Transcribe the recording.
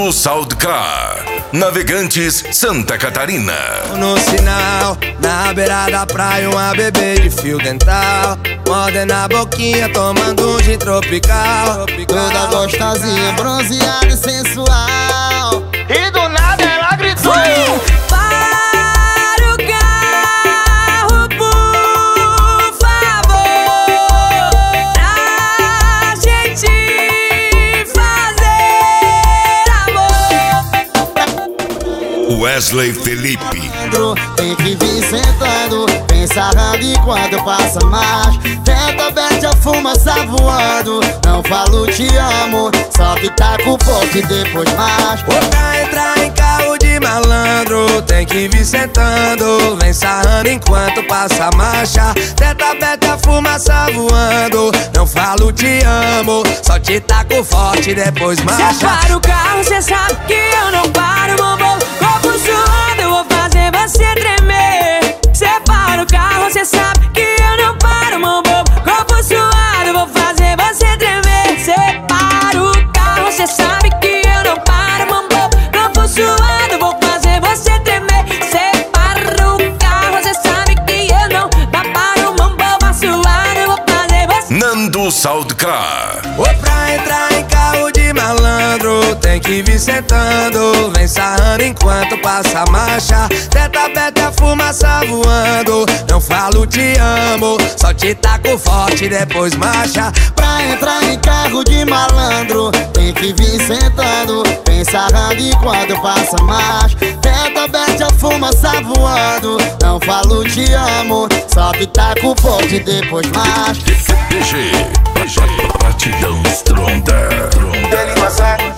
Nando Soundcar, Navegantes, Santa Catarina. No sinal, na beira da praia, uma bebê de fio dental, mordendo a boquinha, tomando um gin tropical. Toda gostosinha, bronzeada e sensual. E do nada ela gritou: para o carro, por favor, pra gente fazer amor. Wesley Felipe. Tem que vir sentando, vem sarrando enquanto passa mais. Tenta, bete a fumaça voando. Não falo te amo, só que tá com forte depois mais. Pra entrar em carro de malandro, tem que vir sentando, vem sarrando enquanto passa a marcha. Tenta, bete a fumaça voando. Não falo te amo, só te taco forte depois marcha. Cê para o carro, cê sabe que eu não paro, meu bom. Corpo suando, eu vou fazer você tremer. Cê para o carro, cê sabe que eu não paro, meu bom. Corpo suado, eu vou fazer você tremer. Cê para o carro, cê sabe que eu não paro, meu bom. Corpo suado, eu vou fazer você tremer. Cê para o carro, cê sabe que eu não paro, meu bom. Suado, eu vou fazer você. Nando Soundcar. Pra entrar em carro de malandro, tem que vir sentando, vem sarrando enquanto passa a marcha. Tenta, bete a fumaça voando. Não falo te amo, só te taco forte depois marcha. Pra entrar em carro de malandro, tem que vir sentando, vem sarrando enquanto passa mais. Tenta, bete a fumaça voando. Não falo te amo, só que tá com forte depois mais. PG, Batidão Stronda. Ele massacra.